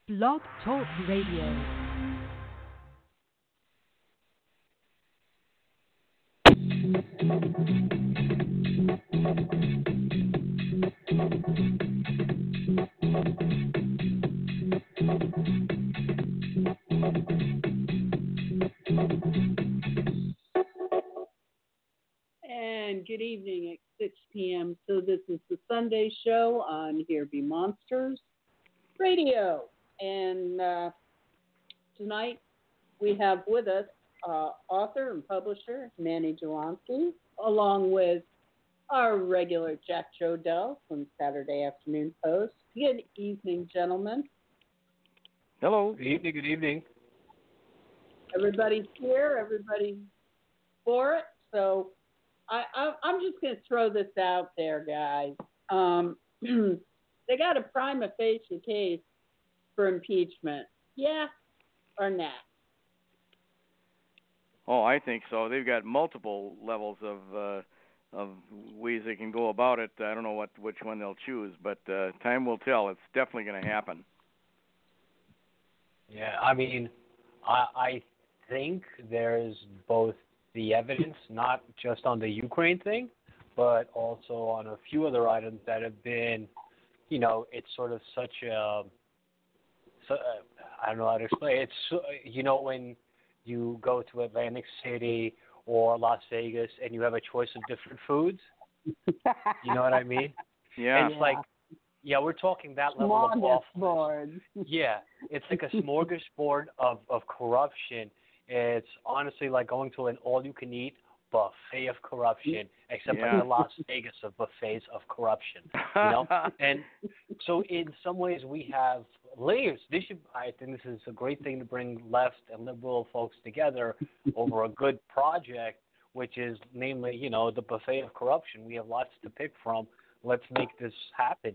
Blog Talk Radio. And good evening at 6 p.m. So this is the Sunday show on Here Be Monsters Radio. And tonight we have with us author and publisher Manny Jablonski, along with our regular Jack Jodell from Saturday Afternoon Post. Good evening, gentlemen. Hello. Good evening. Good evening. Everybody's here. Everybody's for it. So I'm just going to throw this out there, guys. They got a prima facie case for impeachment. Yeah or nah? Oh, I think so. They've got multiple levels of ways they can go about it. I don't know which one they'll choose, but time will tell. It's definitely going to happen. Yeah, I mean, I think there's both the evidence, not just on the Ukraine thing, but also on a few other items that have been, it's sort of such a, I don't know how to explain it. It's, when you go to Atlantic City or Las Vegas and you have a choice of different foods, you know what I mean? Yeah. And it's like, yeah, we're talking that level of awfulness. Smorgasbord. Yeah, it's like a smorgasbord of corruption. It's honestly like going to an all-you-can-eat buffet of corruption, except like the Las Vegas of buffets of corruption, And so in some ways we have layers. I think this is a great thing to bring left and liberal folks together over a good project, which is namely, the buffet of corruption. We have lots to pick from. Let's make this happen,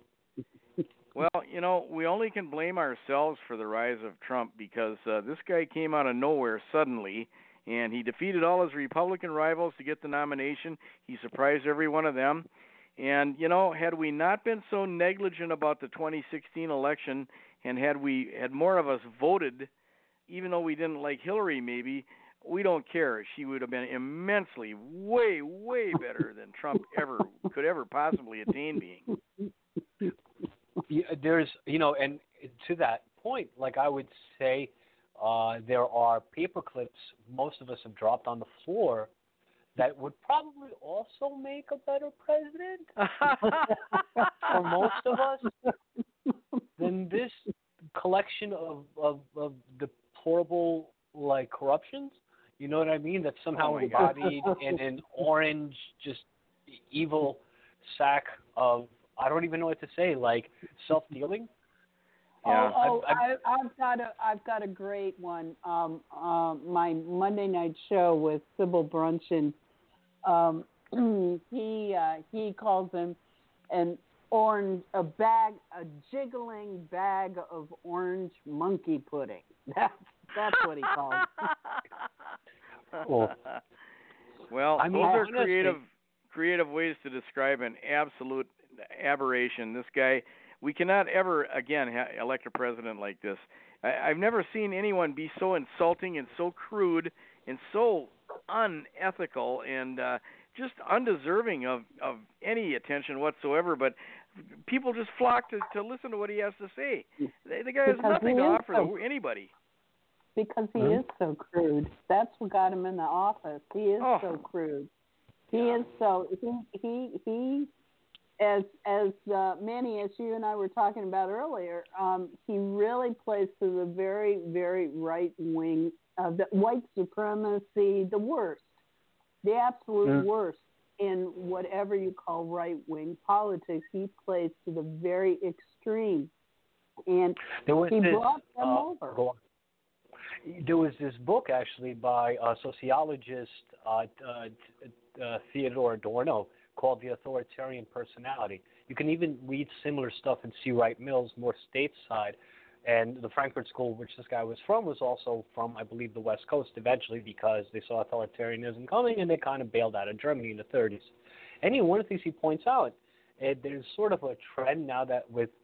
Well, we only can blame ourselves for the rise of Trump because this guy came out of nowhere suddenly, and he defeated all his Republican rivals to get the nomination. He surprised every one of them. And, had we not been so negligent about the 2016 election, and had more of us voted, even though we didn't like Hillary maybe, we don't care. She would have been immensely, way, way better than Trump could ever possibly attain being. Yeah, there's, and to that point, like I would say, there are paper clips most of us have dropped on the floor that would probably also make a better president for most of us than this collection of deplorable, corruptions. You know what I mean? That's somehow embodied in an orange, just evil sack of, I don't even know what to say, self-dealing. Yeah. I've got a great one. My Monday night show with Sybil Brunson. He calls him a jiggling bag of orange monkey pudding. That's what he calls it. Well, I mean, those are honestly, creative ways to describe an absolute aberration. This guy, we cannot ever again elect a president like this. I've never seen anyone be so insulting and so crude and so unethical and just undeserving of any attention whatsoever. But people just flock to listen to what he has to say. The guy has nothing to offer anybody. Because he is so crude. That's what got him in the office. He is so crude. He is so he as Manny, as you and I were talking about earlier, he really plays to the very, very right wing of the white supremacy, the worst, the absolute worst in whatever you call right wing politics. He plays to the very extreme, and he brought them over. There was this book actually by a sociologist, Theodore Adorno, called The Authoritarian Personality. You can even read similar stuff in C. Wright Mills, more stateside. And the Frankfurt School, which this guy was from, was also from, I believe, the West Coast eventually because they saw authoritarianism coming and they kind of bailed out of Germany in the 30s. And one of the things he points out, there's sort of a trend now that with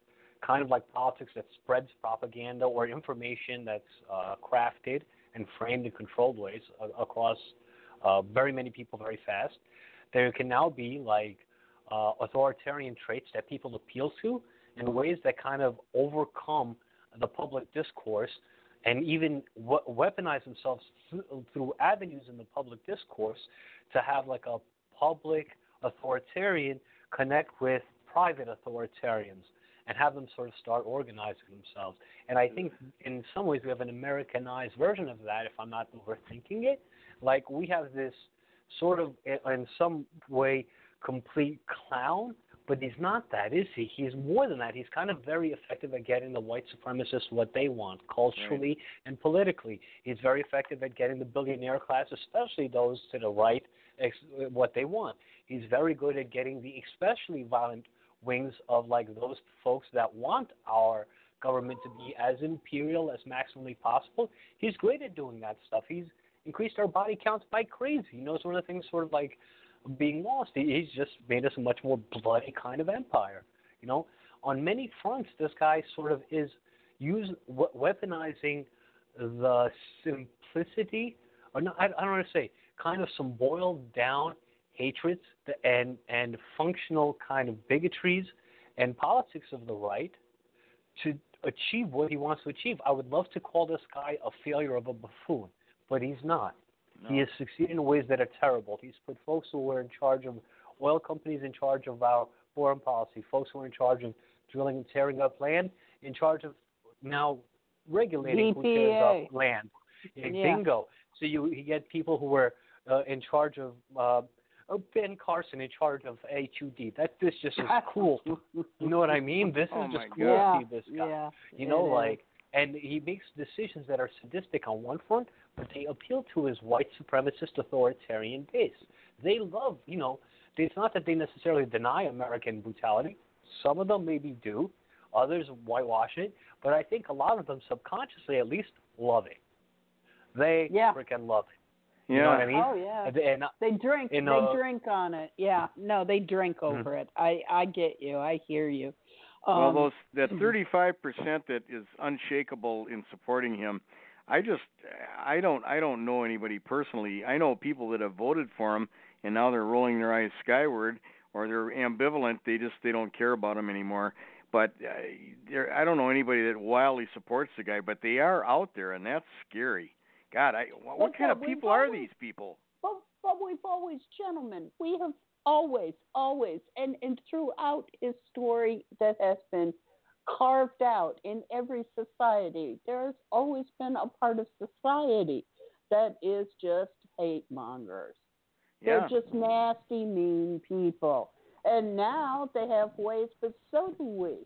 kind of like politics that spreads propaganda or information that's crafted and framed in controlled ways across very many people very fast. There can now be like authoritarian traits that people appeal to in ways that kind of overcome the public discourse and even weaponize themselves through avenues in the public discourse to have like a public authoritarian connect with private authoritarians and have them sort of start organizing themselves. And I think in some ways we have an Americanized version of that, if I'm not overthinking it. Like we have this sort of, in some way, complete clown, but he's not that, is he? He's more than that. He's kind of very effective at getting the white supremacists what they want, culturally and politically. He's very effective at getting the billionaire class, especially those to the right, what they want. He's very good at getting the especially violent wings of like those folks that want our government to be as imperial as maximally possible. He's great at doing that stuff. He's increased our body counts by crazy. You know, it's one of the things sort of like being lost. He's just made us a much more bloody kind of empire. You know, on many fronts, this guy sort of is weaponizing the simplicity, or no, I don't want to say, kind of some boiled down hatreds and functional kind of bigotries and politics of the right to achieve what he wants to achieve. I would love to call this guy a failure of a buffoon, but he's not. No. He has succeeded in ways that are terrible. He's put folks who were in charge of oil companies in charge of our foreign policy, folks who are in charge of drilling and tearing up land, in charge of now regulating who tears up land. Bingo. So you get people who were in charge of Ben Carson in charge of HUD. This just is cool. You know what I mean? This is just cool to see this guy. Yeah, you know, like, and he makes decisions that are sadistic on one front, but they appeal to his white supremacist authoritarian base. They love, you know, it's not that they necessarily deny American brutality. Some of them maybe do. Others whitewash it. But I think a lot of them subconsciously at least love it. They freaking love it. You know what I mean? Oh, yeah. And, they drink. They drink on it. Yeah. No, they drink over it. I get you. I hear you. Well, that 35% that is unshakable in supporting him, I don't know anybody personally. I know people that have voted for him, and now they're rolling their eyes skyward, or they're ambivalent. They don't care about him anymore. But I don't know anybody that wildly supports the guy. But they are out there, and that's scary. God, what kind of people are these people? But we've always, gentlemen, we have always, and throughout his story that has been carved out in every society, there has always been a part of society that is just hate mongers. Yeah. They're just nasty, mean people. And now they have ways, but so do we.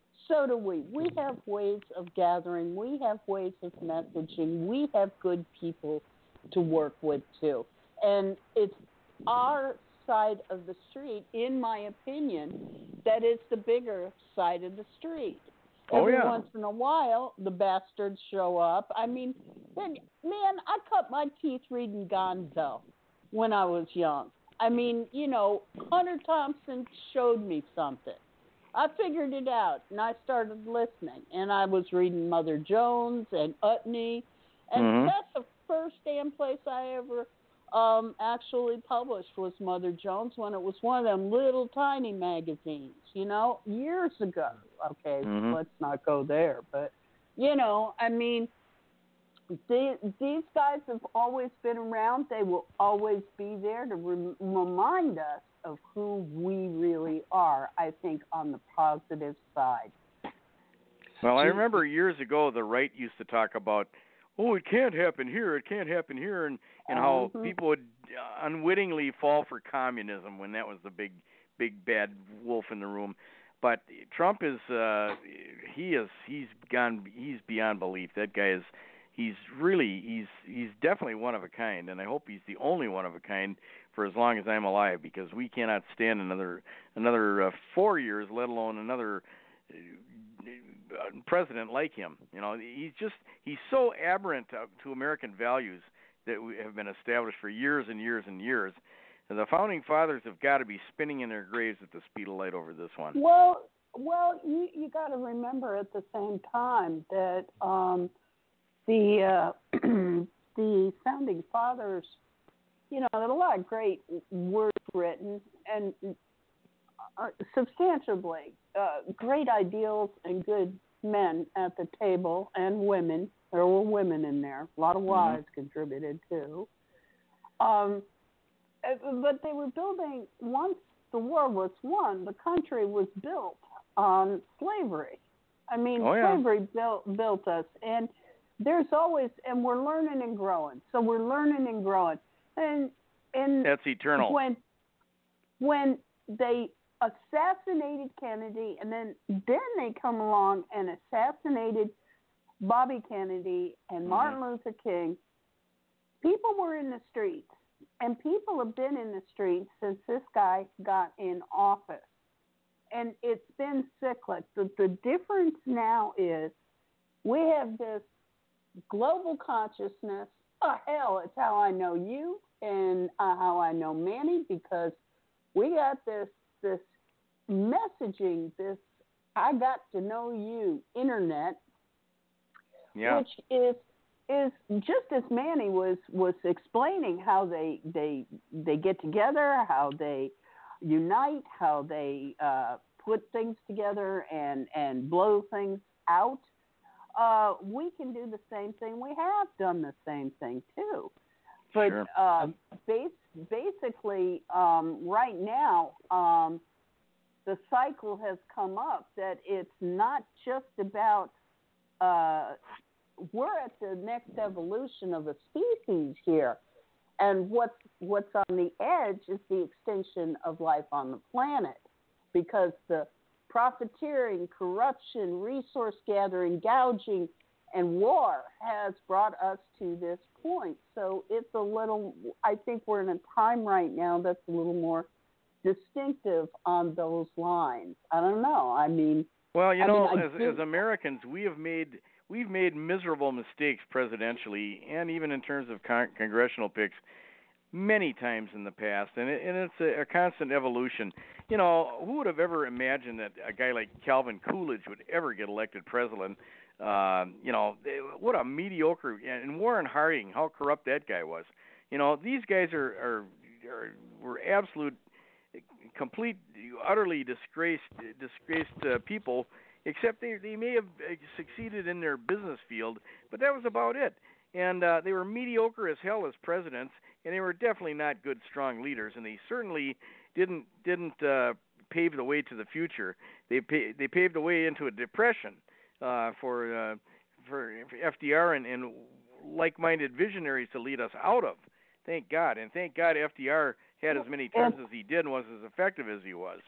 We have ways of gathering. We have ways of messaging. We have good people to work with, too. And it's our side of the street, in my opinion, that is the bigger side of the street. Every once in a while, the bastards show up. I mean, man, I cut my teeth reading Gonzo when I was young. I mean, you know, Hunter Thompson showed me something. I figured it out, and I started listening. And I was reading Mother Jones and Utney. And that's the first damn place I ever actually published was Mother Jones, when it was one of them little tiny magazines, you know, years ago. Okay, let's not go there. But, you know, I mean, these guys have always been around. They will always be there to remind us of who we really are, I think, on the positive side. Well, I remember years ago the right used to talk about, oh, it can't happen here, and how people would unwittingly fall for communism when that was the big bad wolf in the room. But Trump is he's beyond belief. That guy is he's definitely one of a kind, and I hope he's the only one of a kind for as long as I'm alive, because we cannot stand another 4 years, let alone another president like him. You know, he's so aberrant to American values that have been established for years and years and years. And the founding fathers have got to be spinning in their graves at the speed of light over this one. Well, Well, you got to remember at the same time that the the founding fathers, there's a lot of great words written and substantially great ideals and good men at the table and women. There were women in there. A lot of wives contributed too. But they were building, once the war was won, the country was built on slavery. I mean, slavery built us. And there's always, and we're learning and growing. So we're learning and growing. And that's eternal. When they assassinated Kennedy, and then they come along and assassinated Bobby Kennedy and Martin Luther King, people were in the streets. And people have been in the streets since this guy got in office. And it's been cyclic. The difference now is we have this global consciousness. Oh, hell, it's how I know you and how I know Manny, because we got this messaging, this I got to know you internet, which is just as Manny was explaining how they get together, how they unite, how they put things together and blow things out. We can do the same thing. We have done the same thing too. But basically, right now, the cycle has come up that it's not just about we're at the next evolution of a species here. And what's on the edge is the extinction of life on the planet, because the profiteering, corruption, resource gathering, gouging, and war has brought us to this point. So it's a little, I think we're in a time right now that's a little more distinctive on those lines. I don't know. I mean, well, as Americans, we've made miserable mistakes presidentially and even in terms of congressional picks many times in the past, and it's a constant evolution. Who would have ever imagined that a guy like Calvin Coolidge would ever get elected president? What a mediocre, and Warren Harding, how corrupt that guy was. These guys were absolute, complete, utterly disgraced people. Except they may have succeeded in their business field, but that was about it. And they were mediocre as hell as presidents, and they were definitely not good, strong leaders. And they certainly didn't pave the way to the future. They paved the way into a depression for FDR and like-minded visionaries to lead us out of. Thank God, and thank God FDR had as many terms as he did and was as effective as he was.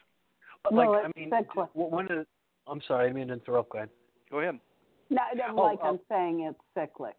I'm sorry, I mean to interrupt. Go ahead. Go ahead. No, I'm saying it's cyclic.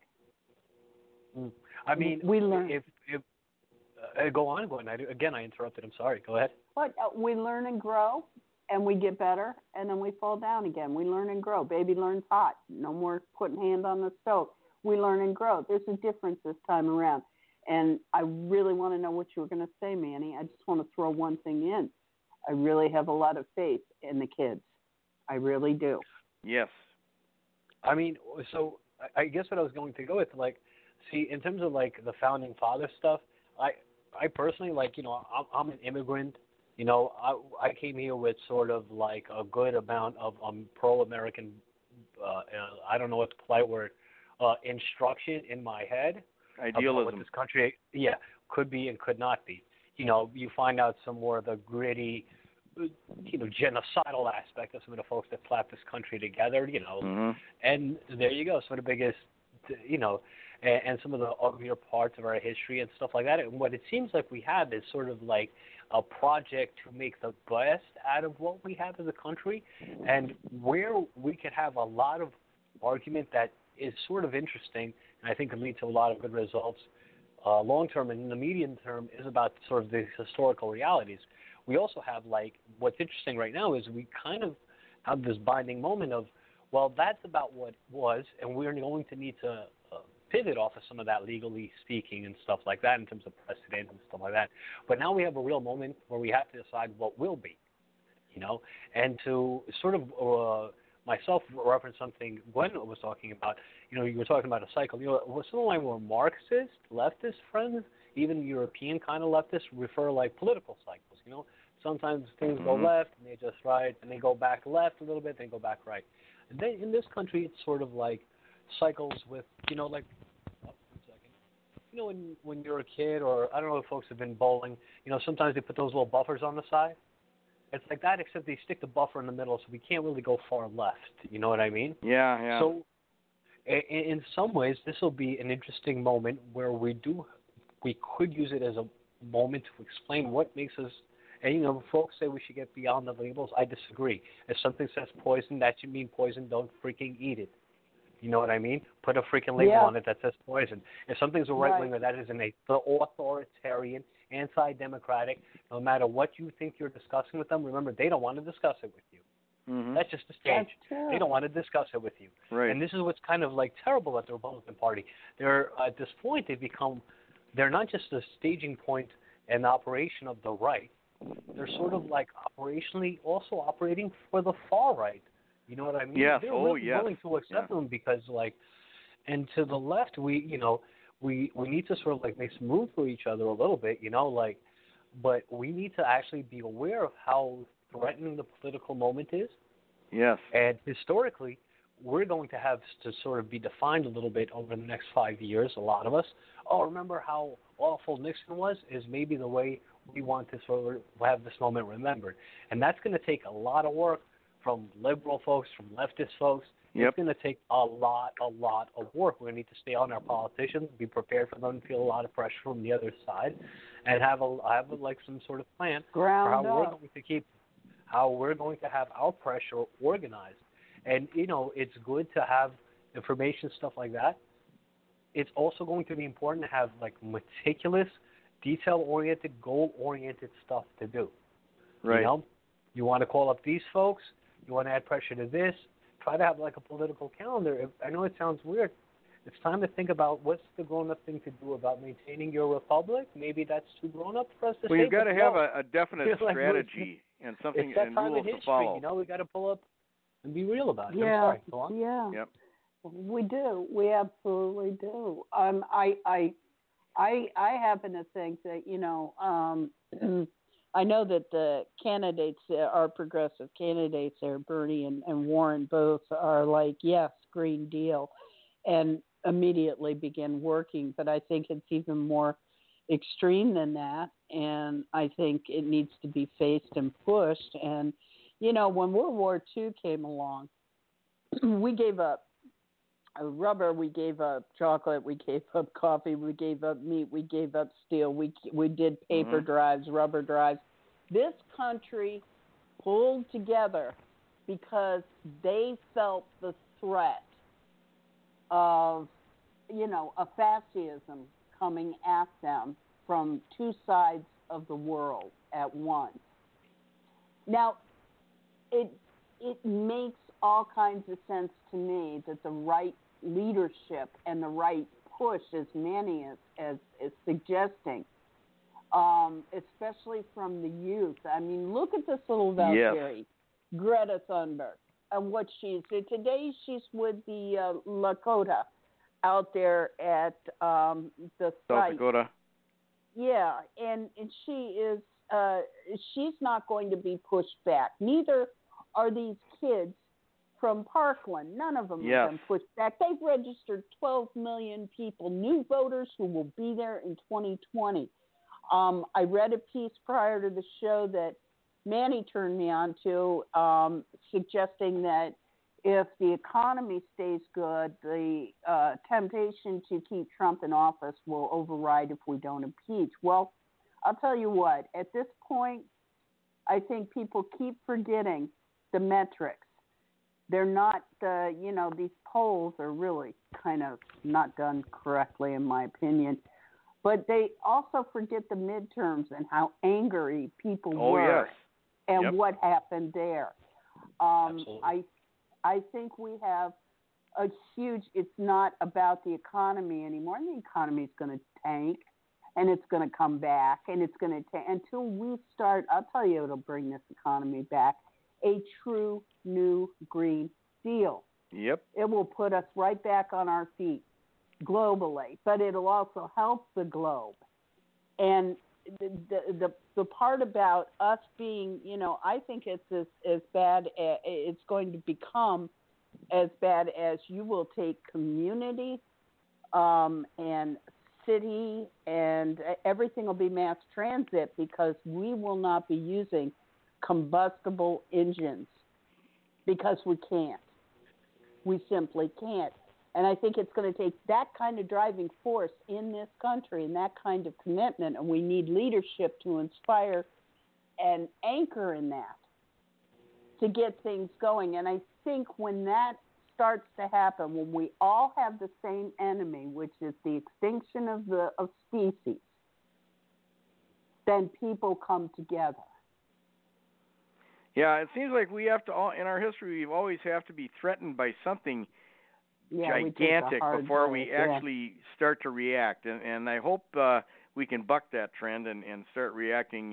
I mean, we learn. If go on. I interrupted. I'm sorry. Go ahead. But we learn and grow, and we get better, and then we fall down again. We learn and grow. Baby learns hot. No more putting hand on the stove. We learn and grow. There's a difference this time around. And I really want to know what you were going to say, Manny. I just want to throw one thing in. I really have a lot of faith in the kids. I really do. Yes. I mean, so I guess what I was going to go with, in terms of the founding father stuff, I personally, I'm an immigrant. I came here with sort of a good amount of pro-American, I don't know what the polite word, instruction in my head. Idealism. What this country, could be and could not be. You find out some more of the gritty, genocidal aspect of some of the folks that slapped this country together, and there you go. Some of the biggest, and some of the uglier parts of our history and stuff like that. And what it seems like we have is sort of like a project to make the best out of what we have as a country, and where we could have a lot of argument that is sort of interesting, and I think can lead to a lot of good results long term and in the medium term, is about sort of the historical realities. We also have, what's interesting right now is we kind of have this binding moment of, well, that's about what was, and we're going to need to pivot off of some of that legally speaking and stuff like that in terms of precedent and stuff like that. But now we have a real moment where we have to decide what will be. and to sort of myself reference something Gwen was talking about. You were talking about a cycle. Was some like more Marxist, leftist friends, even European kind of leftists refer like political cycles. Sometimes things go left and they just right, and they go back left a little bit, then go back right. And then in this country, it's sort of like cycles with, like, oh, 1 second. When you're a kid, or I don't know if folks have been bowling, sometimes they put those little buffers on the side. It's like that, except they stick the buffer in the middle, so we can't really go far left. You know what I mean? Yeah. So, in some ways, this will be an interesting moment where we could use it as a moment to explain what makes us. And folks say we should get beyond the labels. I disagree. If something says poison, that should mean poison. Don't freaking eat it. You know what I mean? Put a freaking label on it that says poison. If something's a right winger, that is an authoritarian, anti-democratic. No matter what you think you're discussing with them, remember, they don't want to discuss it with you. Mm-hmm. That's just the stage. They don't want to discuss it with you. Right. And this is what's kind of like terrible at the Republican Party. They're at this point they're not just a staging point and operation of the right. They're sort of like operationally also operating for the far right. You know what I mean? Yes. They're really willing to accept them because, and to the left, we need to sort of like make some room for each other a little bit, but we need to actually be aware of how threatening the political moment is. Yes. And historically, we're going to have to sort of be defined a little bit over the next 5 years, a lot of us. Oh, remember how awful Nixon was? Is maybe the way we want to sort of have this moment remembered. And that's going to take a lot of work from liberal folks, from leftist folks. Yep. It's going to take a lot of work. We're going to need to stay on our politicians, be prepared for them to feel a lot of pressure from the other side, and have some sort of plan for how we're going to have our pressure organized. And, it's good to have information, stuff like that. It's also going to be important to have, meticulous, detail-oriented, goal-oriented stuff to do. Right. You want to call up these folks. You want to add pressure to this. Try to have, a political calendar. I know it sounds weird. It's time to think about what's the grown-up thing to do about maintaining your republic. Maybe that's too grown-up for us to say. Well, you've got to have a definite strategy and something it's that and time rules in history, to follow. we got to pull up and be real about it. Yeah. I'm sorry. Go on. Yeah. Yep. We do. We absolutely do. I happen to think that I know that the candidates, our progressive candidates there, Bernie and Warren, both are like, yes, Green Deal, and immediately begin working. But I think it's even more extreme than that, and I think it needs to be faced and pushed. And, when World War II came along, we gave up rubber, we gave up chocolate, we gave up coffee, we gave up meat, we gave up steel, we did paper drives, rubber drives. This country pulled together because they felt the threat of, a fascism coming at them from two sides of the world at once. Now, it makes all kinds of sense to me that the right leadership and the right push, as Manny is suggesting, especially from the youth. I mean, look at this little Valkyrie, Greta Thunberg, and what today she's with the Lakota out there at the South site. Dakota. Yeah, and she is. She's not going to be pushed back. Neither are these kids from Parkland. None of them have been pushed back. They've registered 12 million people, new voters who will be there in 2020. I read a piece prior to the show that Manny turned me on to, suggesting that if the economy stays good, the temptation to keep Trump in office will override if we don't impeach. Well, I'll tell you what, at this point, I think people keep forgetting the metrics. They're not, these polls are really kind of not done correctly, in my opinion. But they also forget the midterms and how angry people were and what happened there. I think we have a huge, it's not about the economy anymore. And the economy is going to tank. and it's going to come back, and it's going to take until we start. I'll tell you, it'll bring this economy back. A true new Green Deal. Yep. It will put us right back on our feet globally, but it'll also help the globe. And the part about us being, I think it's as bad. It's going to become as bad as you will take community and city, and everything will be mass transit because we will not be using combustible engines because we can't. We simply can't. And I think it's going to take that kind of driving force in this country and that kind of commitment, and we need leadership to inspire and anchor in that to get things going. And I think when that starts to happen, when we all have the same enemy, which is the extinction of species, then people come together. Yeah, it seems like we have to, in our history, we always have to be threatened by something gigantic before we actually start to react. And I hope we can buck that trend and start reacting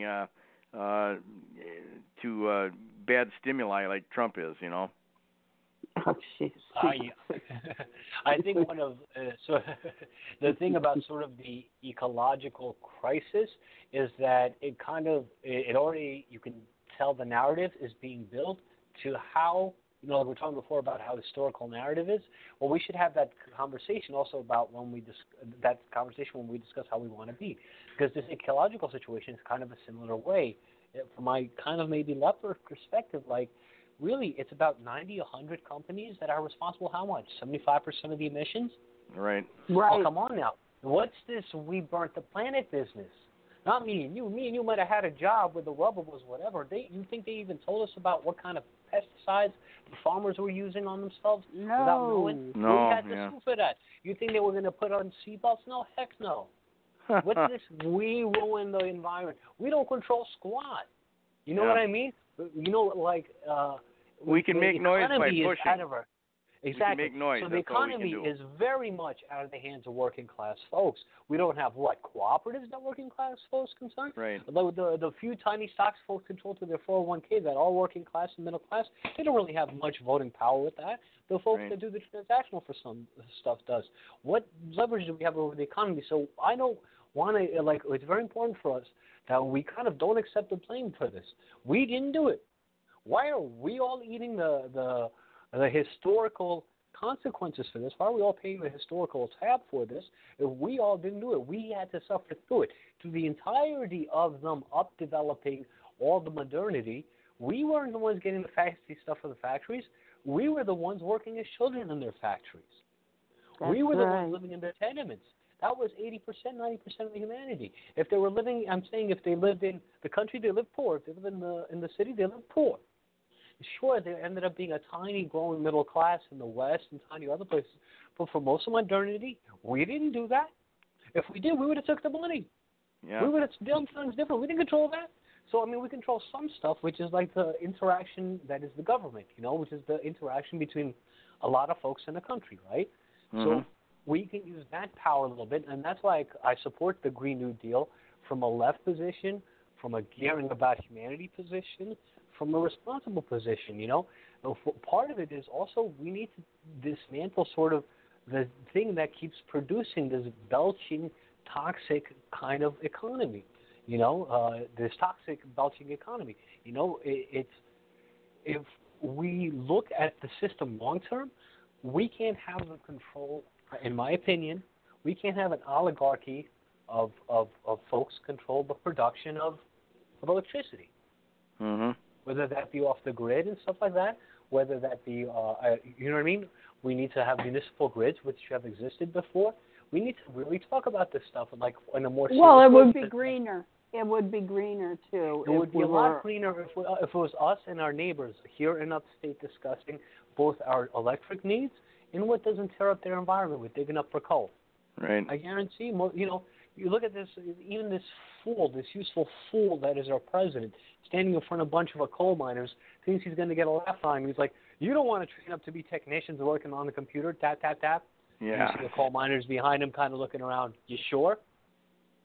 to bad stimuli like Trump is, Oh, jeez. I think one of the thing about sort of the ecological crisis is that it already, you can tell the narrative is being built to how, like we were talking before about how historical narrative is. Well, we should have that conversation also about when we discuss how we want to be, because this ecological situation is kind of a similar way. From my kind of maybe leftward perspective, like, really, it's about 90, 100 companies that are responsible how much? 75% of the emissions? Right. Oh, come on now. What's this we burnt the planet business? Not me and you. Me and you might have had a job where the rubber was whatever. You think they even told us about what kind of pesticides the farmers were using on themselves without knowing? No. We had to sue for that. You think they were going to put on seatbelts? No, heck no. What's this? We ruin the environment. We don't control squat. You know what I mean? We can make noise by pushing. Exactly. We can make noise. So the economy is very much out of the hands of working class folks. We don't have cooperatives that working class folks concerned. Right. The few tiny stocks folks control to their 401k that all working class and middle class, they don't really have much voting power with that. The folks that do the transactional for some stuff does. What leverage do we have over the economy? So I don't want to it's very important for us that we kind of don't accept the blame for this. We didn't do it. Why are we all eating the historical consequences for this? Why are we all paying the historical tab for this if we all didn't do it? We had to suffer through it. Through the entirety of them developing all the modernity, we weren't the ones getting the fancy stuff from the factories. We were the ones working as children in their factories. We were the ones living in their tenements. That was 80%, 90% of the humanity. If they were living, if they lived in the country, they lived poor. If they lived in the city, they lived poor. Sure, there ended up being a tiny growing middle class in the West and tiny other places. But for most of modernity, we didn't do that. If we did, we would have took the money. Yeah. We would have done things different. We didn't control that. So, we control some stuff, which is like the interaction that is the government, which is the interaction between a lot of folks in the country, right? Mm-hmm. So we can use that power a little bit, and that's why I support the Green New Deal from a left position, from a caring about humanity position, from a responsible position, Part of it is also we need to dismantle sort of the thing that keeps producing this belching, toxic kind of economy, this toxic, belching economy. It's if we look at the system long term, we can't have the control, in my opinion, we can't have an oligarchy of folks control the production of electricity. Mm-hmm. Whether that be off the grid and stuff like that, whether that be, you know what I mean? We need to have municipal grids, which have existed before. We need to really talk about this stuff in a more serious way. Well, it would be greener. It would be greener, too. It would be a lot greener if it was us and our neighbors here in upstate discussing both our electric needs and what doesn't tear up their environment with digging up for coal. Right. I guarantee, you look at this, even this useful fool that is our president, standing in front of a bunch of coal miners, thinks he's going to get a laugh on him. He's like, you don't want to train up to be technicians working on the computer, tap, tap, tap. Yeah. You see the coal miners behind him kind of looking around. You sure?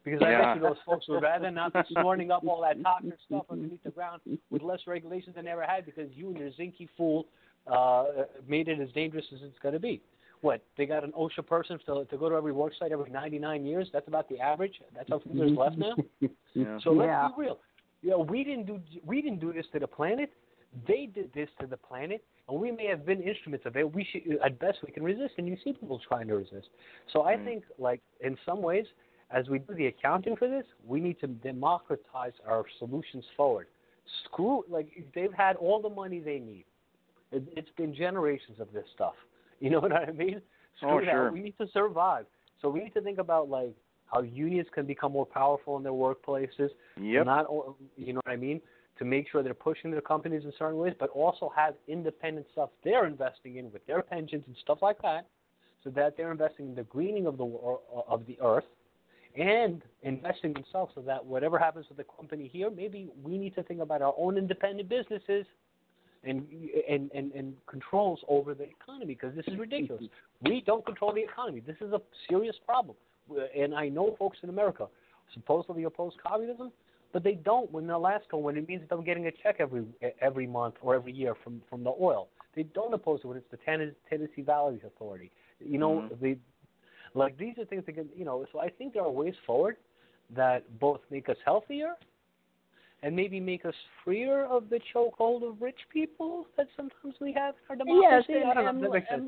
Because I bet you those folks would rather not be snorting up all that toxic stuff underneath the ground with less regulations than they ever had because you and your zinky fool made it as dangerous as it's going to be. What, they got an OSHA person to go to every work site every 99 years? That's about the average? That's how few there's left now? Yeah. So let's be real. You know, we didn't do this to the planet. They did this to the planet, and we may have been instruments of it. We should, at best, we can resist, and you see people trying to resist. So I think, like, in some ways, as we do the accounting for this, we need to democratize our solutions forward. They've had all the money they need. It's been generations of this stuff. You know what I mean? Sure. We need to survive. So we need to think about, like, how unions can become more powerful in their workplaces. Yep. You know what I mean? To make sure they're pushing their companies in certain ways, but also have independent stuff they're investing in with their pensions and stuff like that, so that they're investing in the greening of the earth and investing in themselves so that whatever happens with the company here, maybe we need to think about our own independent businesses and controls over the economy, because this is ridiculous. We don't control the economy. This is a serious problem. And I know folks in America supposedly oppose communism, but they don't when Alaska, when it means them getting a check every month or every year from the oil. They don't oppose it when it's the Tennessee Valley Authority. You know, these are things that can, you know, so I think there are ways forward that both make us healthier and maybe make us freer of the chokehold of rich people that sometimes we have in our democracy. Yes, and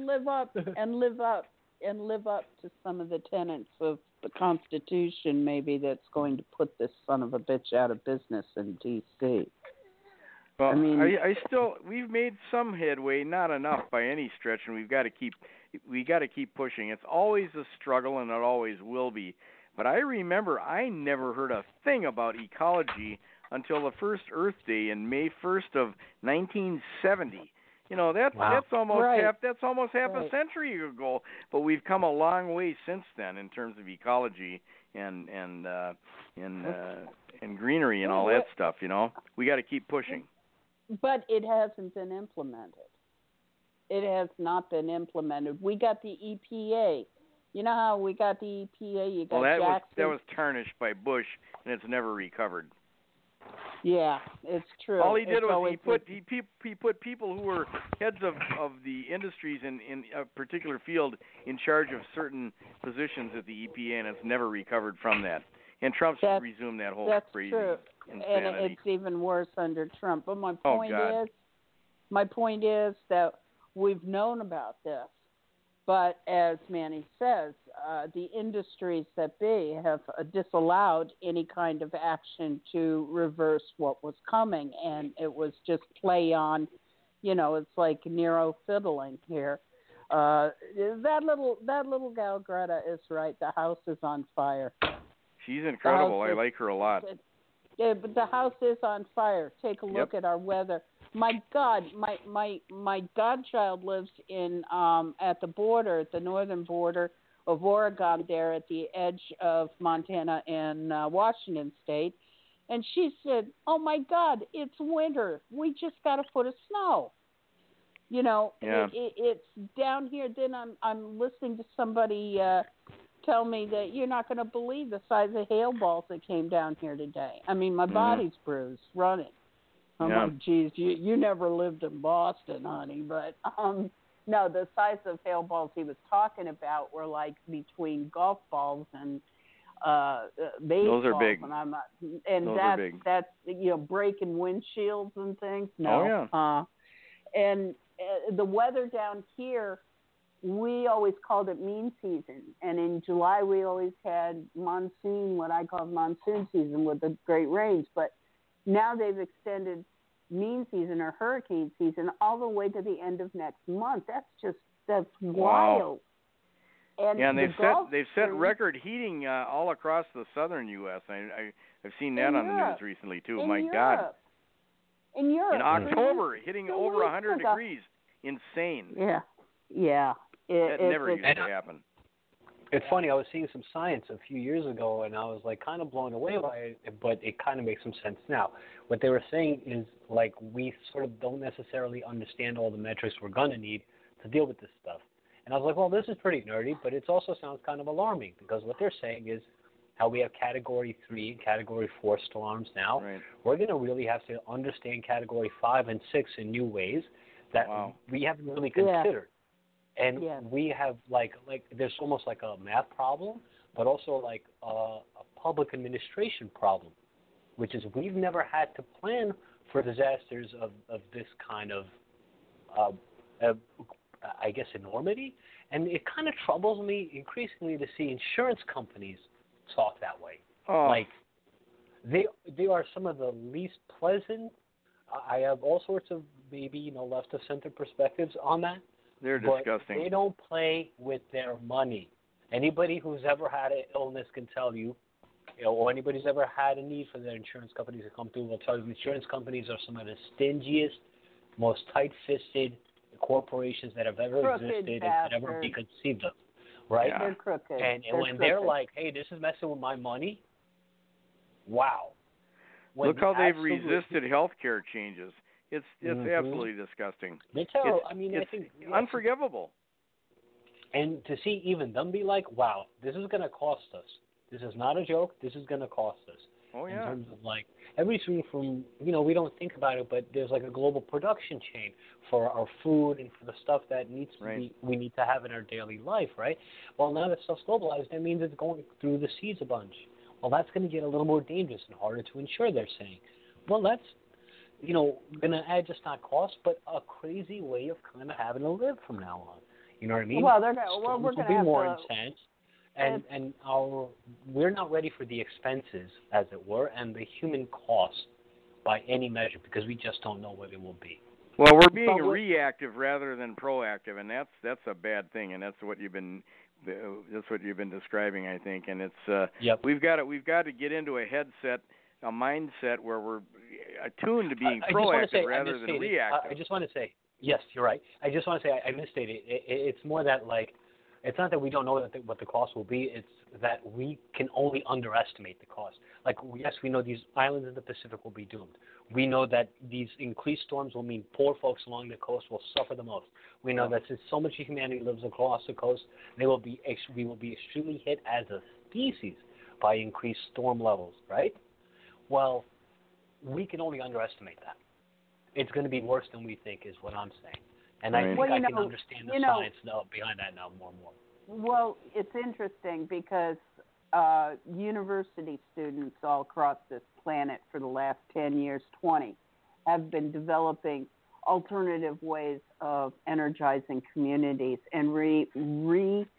live up to some of the tenets of the Constitution, maybe, that's going to put this son of a bitch out of business in D.C. Well, I still, we've made some headway, not enough by any stretch, and we got to keep pushing. It's always a struggle, and it always will be. But I remember I never heard a thing about ecology until the first Earth Day in May 1st of 1970. You know, that's almost half a century ago, but we've come a long way since then in terms of ecology and greenery and all that stuff. You know, we got to keep pushing. But it hasn't been implemented. It has not been implemented. We got the EPA. You know how we got the EPA? You got that was tarnished by Bush, and it's never recovered. Yeah, it's true. All he did was he put people who were heads of the industries in a particular field in charge of certain positions at the EPA, and it's never recovered from that. And Trump's resumed that whole crazy insanity. And it's even worse under Trump. But my point is that we've known about this. But as Manny says, the industries that be have disallowed any kind of action to reverse what was coming, and it was just play on, you know, it's like Nero fiddling here. That little gal Greta is right. The house is on fire. She's incredible. I like her a lot. But the house is on fire. Take a look at our weather. My God, my godchild lives in at the border, at the northern border of Oregon, there at the edge of Montana and Washington State, and she said, "Oh my God, it's winter. We just got a foot of snow." You know, it's down here. Then I'm listening to somebody tell me that you're not going to believe the size of hail balls that came down here today. I mean, my body's bruised running. I'm like, geez, you never lived in Boston, honey. But, no, the size of hail balls he was talking about were like between golf balls and baseballs. Those are big. That's you know, breaking windshields and things. No. Oh, yeah. And the weather down here, we always called it mean season. And in July, we always had monsoon, what I call monsoon season, with the great rains. But now they've extended mean season or hurricane season all the way to the end of next month. That's wild. And they've set record heating all across the southern U.S. I've seen that on the news recently too. My God. In Europe. In October, hitting over 100 degrees. Insane. Yeah. That never used to happen. It's funny, I was seeing some science a few years ago, and I was like kind of blown away by it, but it kind of makes some sense now. What they were saying is, like, we sort of don't necessarily understand all the metrics we're going to need to deal with this stuff. And I was like, well, this is pretty nerdy, but it also sounds kind of alarming, because what they're saying is how we have Category 3 and Category 4 storms now. Right. We're going to really have to understand Category 5 and 6 in new ways that we haven't really considered. And we have like there's almost like a math problem, but also like a public administration problem, which is we've never had to plan for disasters of this kind of, I guess, enormity. And it kind of troubles me increasingly to see insurance companies talk that way. Like, they are some of the least pleasant. I have all sorts of maybe, left of center perspectives on that. They're but disgusting. They don't play with their money. Anybody who's ever had an illness can tell you, or anybody who's ever had a need for their insurance companies to come through will tell you insurance companies are some of the stingiest, most tight-fisted corporations that have ever existed and could ever be conceived of, right? They're crooked. And when they're like, hey, this is messing with my money, wow. Look how they've resisted health care changes. It's absolutely disgusting. They're terrible. I think unforgivable. And to see even them be like, wow, this is going to cost us. This is not a joke. This is going to cost us. Oh, yeah. In terms of like everything from, we don't think about it, but there's like a global production chain for our food and for the stuff that needs to be, we need to have in our daily life, right? Well, now that stuff's globalized, that means it's going through the seas a bunch. Well, that's going to get a little more dangerous and harder to insure, they're saying. Well, that's, going to add just not cost, but a crazy way of kind of having to live from now on. You know what I mean? Well, we're going to be more intense, and we're not ready for the expenses, as it were, and the human cost by any measure because we just don't know what it will be. Well, we're being reactive rather than proactive, and that's a bad thing, and that's what you've been describing, I think, and it's we've got to get into a mindset where we're attuned to being proactive rather than reactive. I just want to say, yes, you're right. I just want to say I misstated. It's more that like, it's not that we don't know what the cost will be. It's that we can only underestimate the cost. Like, yes, we know these islands in the Pacific will be doomed. We know that these increased storms will mean poor folks along the coast will suffer the most. We know that since so much of humanity lives across the coast, we will be extremely hit as a species by increased storm levels, right? Well, we can only underestimate that. It's going to be worse than we think is what I'm saying. And I think I can understand the science behind that now more and more. Well, it's interesting because university students all across this planet for the last 10 years, 20, have been developing alternative ways of energizing communities and re-architecting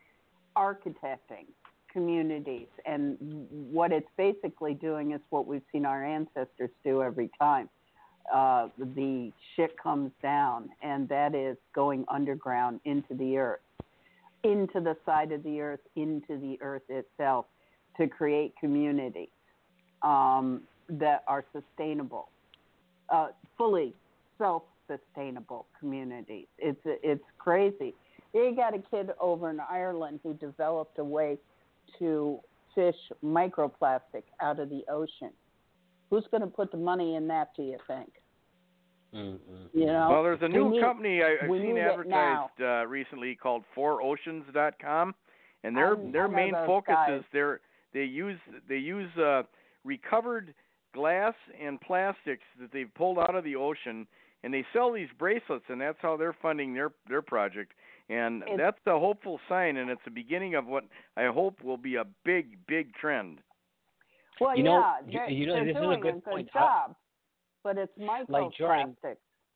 communities. And what it's basically doing is what we've seen our ancestors do every time. The shit comes down, and that is going underground into the earth, into the side of the earth, into the earth itself, to create communities that are sustainable, fully self-sustainable communities. It's crazy. You got a kid over in Ireland who developed a way to fish microplastic out of the ocean. Who's going to put the money in that, do you think? Mm-hmm. Well, there's a new company I've seen advertised recently called 4oceans.com, and their main focus is they use recovered glass and plastics that they've pulled out of the ocean, and they sell these bracelets, and that's how they're funding their project. And that's a hopeful sign, and it's the beginning of what I hope will be a big, big trend. Well, they're doing a good job, but it's microplastics.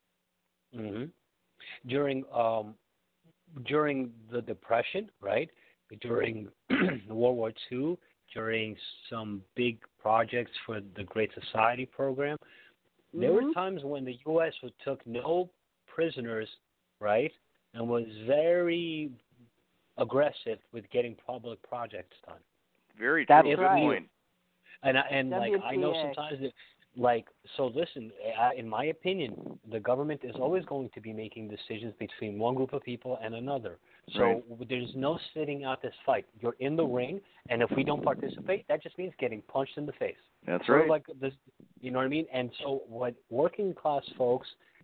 During the Depression, right? During World War II, during some big projects for the Great Society program, there were times when the U.S. took no prisoners, right, and was very aggressive with getting public projects done. Very true. Good point. And like, I know sometimes that, like, so listen, in my opinion, the government is always going to be making decisions between one group of people and another. So there's no sitting out this fight. You're in the ring, and if we don't participate, that just means getting punched in the face. That's sort right. of like this, you know what I mean? And so what working class folks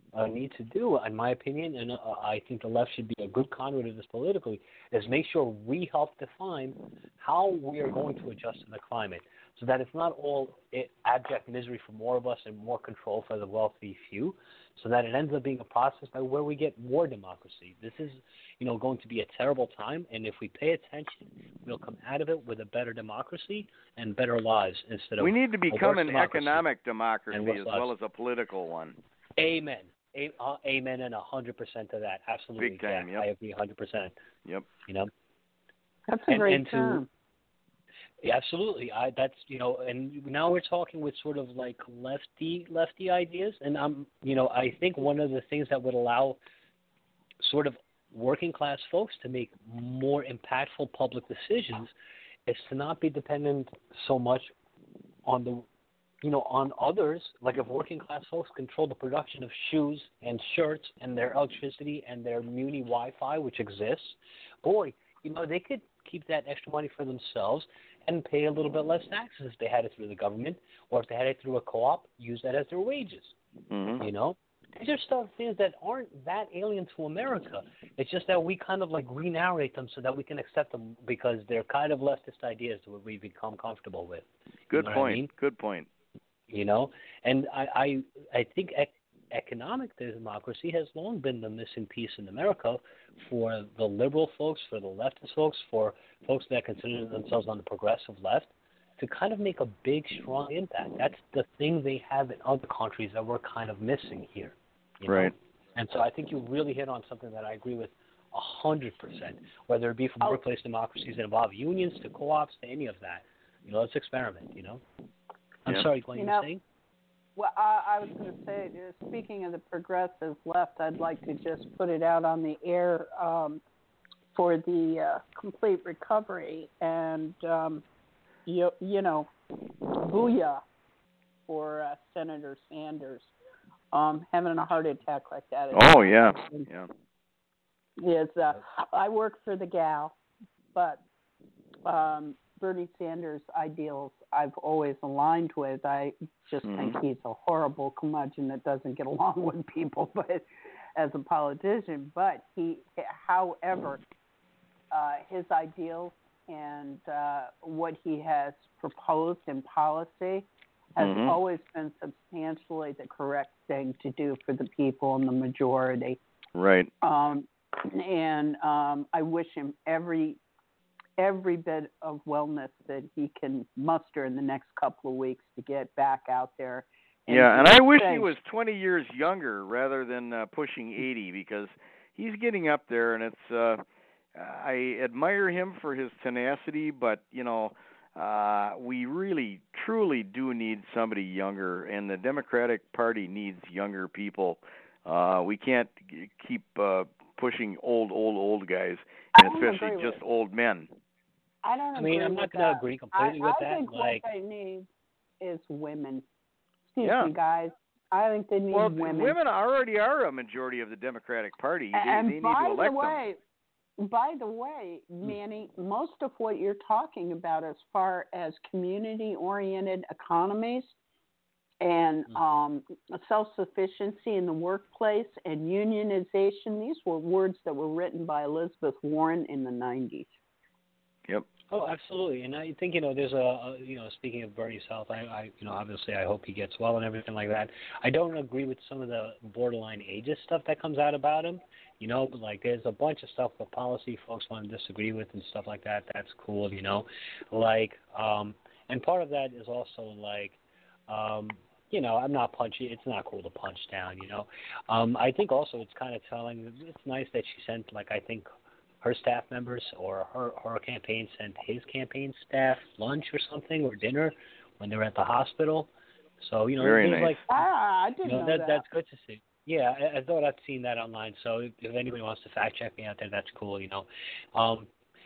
need to do, in my opinion, and I think the left should be a good conduit of this politically, is make sure we help define how we are going to adjust to the climate, so that it's not all abject misery for more of us and more control for the wealthy few, so that it ends up being a process by where we get more democracy. This is, going to be a terrible time, and if we pay attention, we'll come out of it with a better democracy and better lives instead of. We need to become an economic democracy as well as a political one. Amen. Amen, and 100% to that. Absolutely. Big time. Yep. I agree 100%. Yep. That's a great term. Yeah, absolutely. And now we're talking with sort of like lefty ideas, and I think one of the things that would allow sort of working class folks to make more impactful public decisions is to not be dependent so much on on others. Like if working class folks control the production of shoes and shirts and their electricity and their Muni Wi-Fi, which exists, boy, they could keep that extra money for themselves and pay a little bit less taxes if they had it through the government, or if they had it through a co-op, use that as their wages. Mm-hmm. These are things that aren't that alien to America. It's just that we kind of like re-narrate them so that we can accept them because they're kind of leftist ideas that we've become comfortable with. Good point. Good point. And I think economic democracy has long been the missing piece in America for the liberal folks, for the leftist folks, for folks that consider themselves on the progressive left, to kind of make a big, strong impact. That's the thing they have in other countries that we're kind of missing here. Right. And so I think you really hit on something that I agree with 100%, whether it be from workplace democracies that involve unions to co-ops to any of that. Let's experiment, I'm sorry, Glenn, you were saying? Well, I was going to say, speaking of the progressive left, I'd like to just put it out on the air for the complete recovery and, booyah for Senator Sanders. Having a heart attack like that. Oh, yeah. I work for the gal, but Bernie Sanders' ideals I've always aligned with. I just think he's a horrible curmudgeon that doesn't get along with people, but as a politician. But however, his ideals and what he has proposed in policy has always been substantially the correct thing to do for the people and the majority. Right. And I wish him every bit of wellness that he can muster in the next couple of weeks to get back out there. And I wish he was 20 years younger rather than pushing 80, because he's getting up there, and it's I admire him for his tenacity, but we really truly do need somebody younger, and the Democratic Party needs younger people. We can't keep pushing old guys, and especially just old men. I don't agree with I'm not going to agree completely with that. I think what they need is women. Excuse me, guys. I think they need women. Women already are a majority of the Democratic Party. They need to elect them. By the way, Manny, most of what you're talking about as far as community-oriented economies and self-sufficiency in the workplace and unionization, these were words that were written by Elizabeth Warren in the 90s. Yep. Oh, absolutely. And I think, there's speaking of Bernie's health, I obviously I hope he gets well and everything like that. I don't agree with some of the borderline ageist stuff that comes out about him. Like there's a bunch of stuff that policy folks want to disagree with and stuff like that. That's cool, and part of that is also like, I'm not punchy. It's not cool to punch down, I think also it's kind of telling. It's nice that she sent, I think, her staff members or her campaign sent his campaign staff lunch or something or dinner when they were at the hospital. So, very nice. I didn't know that. That's good to see. Yeah, I thought I'd seen that online. So if anybody wants to fact check me out there, that's cool, to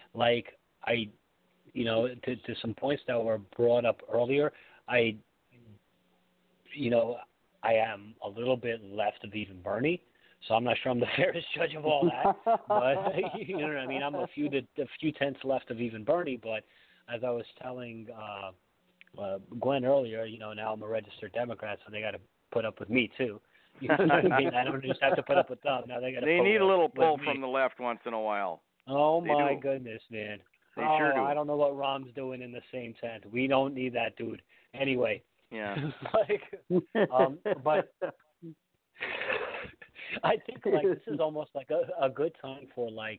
some points that were brought up earlier, I am a little bit left of even Bernie. So I'm not sure I'm the fairest judge of all that, but you know what I mean. I'm a few tenths left of even Bernie. But as I was telling Glenn earlier, now I'm a registered Democrat, so they got to put up with me too. You know what I mean? I don't just have to put up a thumb. Now they got to. They need a little pull from the left once in a while. Oh they my do. goodness, man! They sure do. I don't know what Rom's doing in the same sense. We don't need that dude. Anyway. Yeah. But I think like this is almost like a good time for like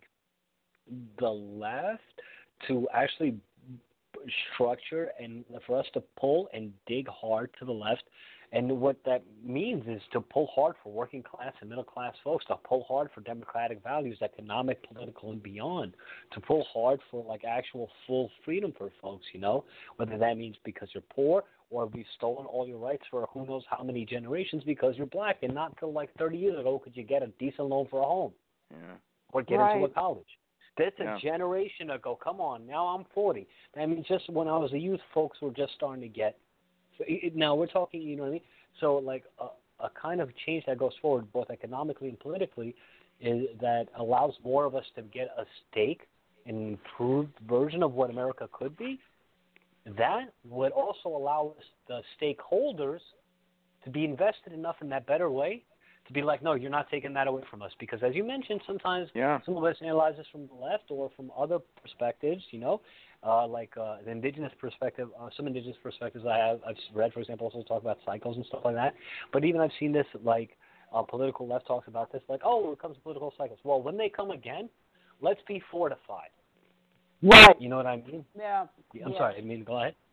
the left to actually structure and for us to pull and dig hard to the left. And what that means is to pull hard for working class and middle class folks, to pull hard for democratic values, economic, political, and beyond, to pull hard for like actual full freedom for folks, you know, whether that means because you're poor or we've stolen all your rights for who knows how many generations because you're black, and not until like 30 years ago could you get a decent loan for a home or get into a college. That's a generation ago. Come on, now I'm 40. I mean, just when I was a youth, folks were just starting to get. So now we're talking, you know what I mean? So like a kind of change that goes forward, both economically and politically, is that allows more of us to get a stake in an improved version of what America could be. That would also allow us, the stakeholders, to be invested enough in that better way to be like, no, you're not taking that away from us. Because as you mentioned, sometimes some of us analyze this from the left or from other perspectives, you know, like the indigenous perspective. Some indigenous perspectives I've read, for example, also talk about cycles and stuff like that. But even I've seen this, like political left talks about this, like, oh, it comes to political cycles. Well, when they come again, let's be fortified. Right. You know what I mean? Yeah. I'm sorry. I mean, go ahead.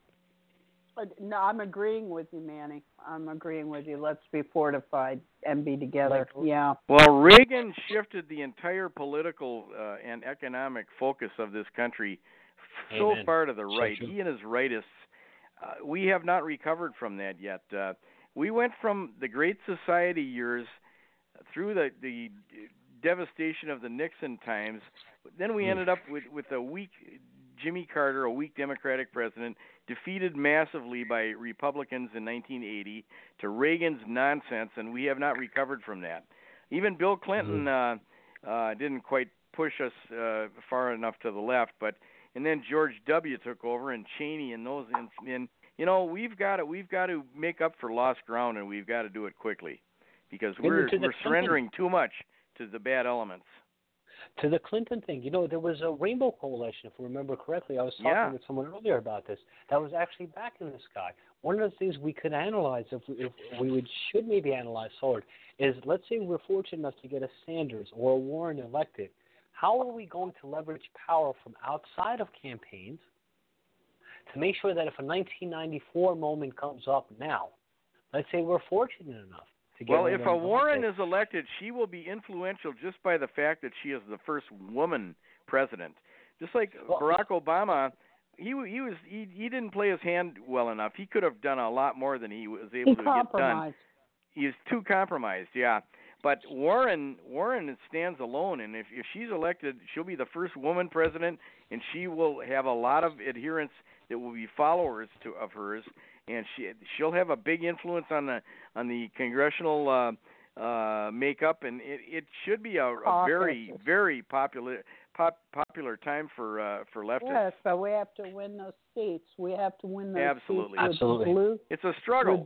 No, I'm agreeing with you, Manny. I'm agreeing with you. Let's be fortified and be together. Yeah. Well, Reagan shifted the entire political and economic focus of this country so far to the right. He and his rightists, we have not recovered from that yet. We went from the Great Society years through the devastation of the Nixon times. Then we ended up with a weak Jimmy Carter, a weak Democratic president, defeated massively by Republicans in 1980, to Reagan's nonsense, and we have not recovered from that. Even Bill Clinton didn't quite push us far enough to the left, and then George W. took over, and Cheney and those, and you know, we've got to make up for lost ground, and we've got to do it quickly, because we're surrendering too much to the bad elements. To the Clinton thing, you know, there was a Rainbow Coalition, if we remember correctly. I was talking with someone earlier about this. That was actually back in the sky. One of the things we could analyze, if we should maybe analyze forward, is let's say we're fortunate enough to get a Sanders or a Warren elected. How are we going to leverage power from outside of campaigns to make sure that if a 1994 moment comes up now, let's say we're fortunate enough. Well, if a Warren is elected, she will be influential just by the fact that she is the first woman president. Just like Barack Obama, he didn't play his hand well enough. He could have done a lot more than he was able to get done. He was too compromised, But Warren stands alone, and if she's elected, she'll be the first woman president, and she will have a lot of adherents that will be followers of hers. And she'll have a big influence on the congressional makeup, and it should be a very, very popular time for leftists. Yes, but we have to win those seats. We have to win those Absolutely. seats. Absolutely. Blue, it's a struggle.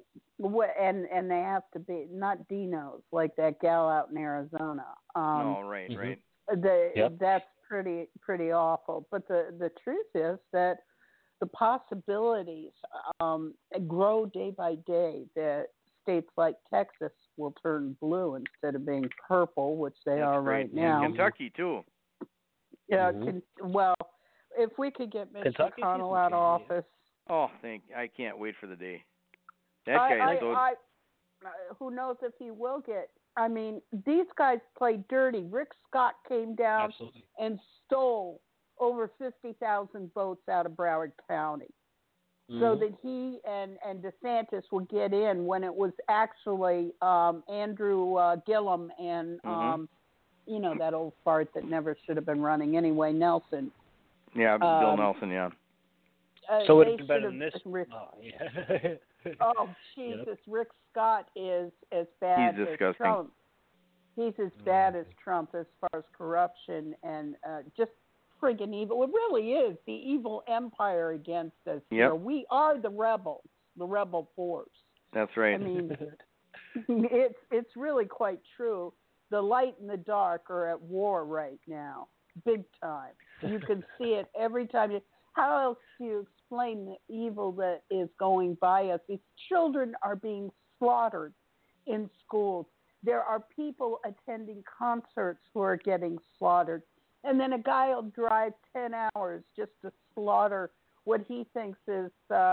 And they have to be not Dinos like that gal out in Arizona. Right. That's pretty awful. But the truth is that the possibilities grow day by day. That states like Texas will turn blue instead of being purple, which they are right now. And Kentucky too. Yeah. Well, if we could get Mitch McConnell out of office. Oh, I can't wait for the day. That guy is so. Who knows if he will get? I mean, these guys play dirty. Rick Scott came down and stole over 50,000 votes out of Broward County, so that he and DeSantis would get in when it was actually Andrew Gillum and you know, that old fart that never should have been running anyway, Nelson. Yeah, Bill Nelson. Yeah. So it would be better than this. Oh, Jesus! Rick Scott is as bad as Trump. He's as bad as Trump as far as corruption and just friggin' evil. It really is the evil empire against us. Yep. We are the rebels, the rebel force. That's right. I mean, It's really quite true. The light and the dark are at war right now, big time. You can see it every time. How else do you explain the evil that is going by us? These children are being slaughtered in schools. There are people attending concerts who are getting slaughtered. And then a guy will drive 10 hours just to slaughter what he thinks is,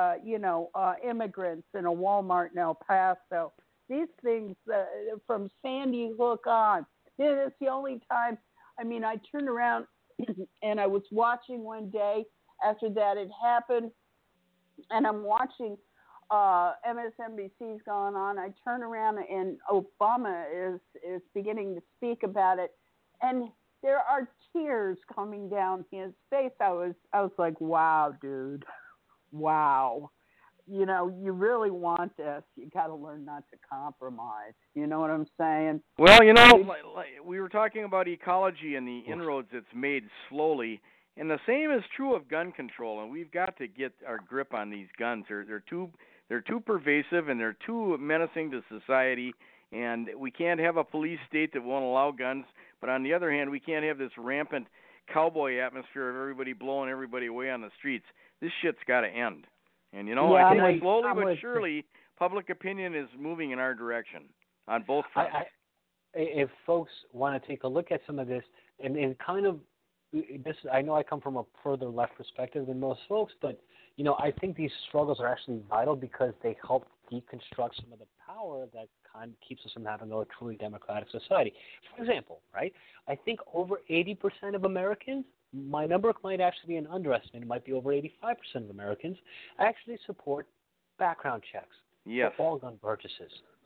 immigrants in a Walmart in El Paso. These things from Sandy Hook on, it's the only time. I mean, I turned around and I was watching one day after that had happened, and I'm watching MSNBC's going on. I turn around and Obama is beginning to speak about it, and there are tears coming down his face. I was like, wow, dude, wow. You know, you really want this. You got to learn not to compromise. You know what I'm saying? Well, we were talking about ecology and the inroads it's made slowly, and the same is true of gun control. And we've got to get our grip on these guns. They're too pervasive and they're too menacing to society. And we can't have a police state that won't allow guns. But on the other hand, we can't have this rampant cowboy atmosphere of everybody blowing everybody away on the streets. This shit's got to end. And, I think slowly but surely, public opinion is moving in our direction on both fronts. If folks want to take a look at some of this, and kind of this, I know I come from a further left perspective than most folks, but, I think these struggles are actually vital because they help deconstruct some of the power that kind of keeps us from having a truly democratic society. For example, right, I think over 80% of Americans, my number might actually be an underestimate. It might be over 85% of Americans actually support background checks for all gun purchases.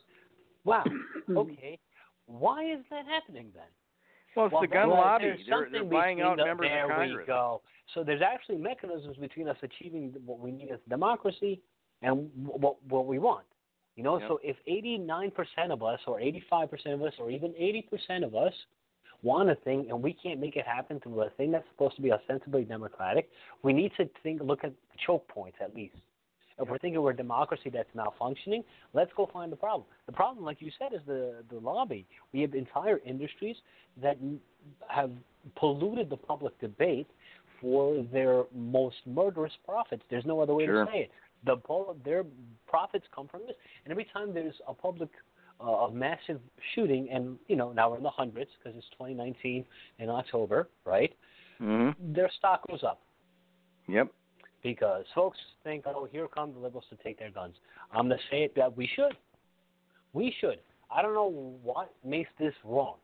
Wow. Okay. Why is that happening then? Well, it's the gun lobby. They're buying out members of Congress. There we go. So there's actually mechanisms between us achieving what we need as democracy and what we want. So if 89% of us or 85% of us or even 80% of us want a thing and we can't make it happen through a thing that's supposed to be ostensibly democratic, we need to look at choke points at least. If we're thinking we're a democracy that's malfunctioning, let's go find the problem. The problem, like you said, is the lobby. We have entire industries that have polluted the public debate for their most murderous profits. There's no other way to say it. Their profits come from this. And every time there's a public a massive shooting, and now we're in the hundreds because it's 2019 in October, right? Mm-hmm. Their stock goes up. Yep. Because folks think, here come the liberals to take their guns. I'm going to say it that we should. We should. I don't know what makes this wrong.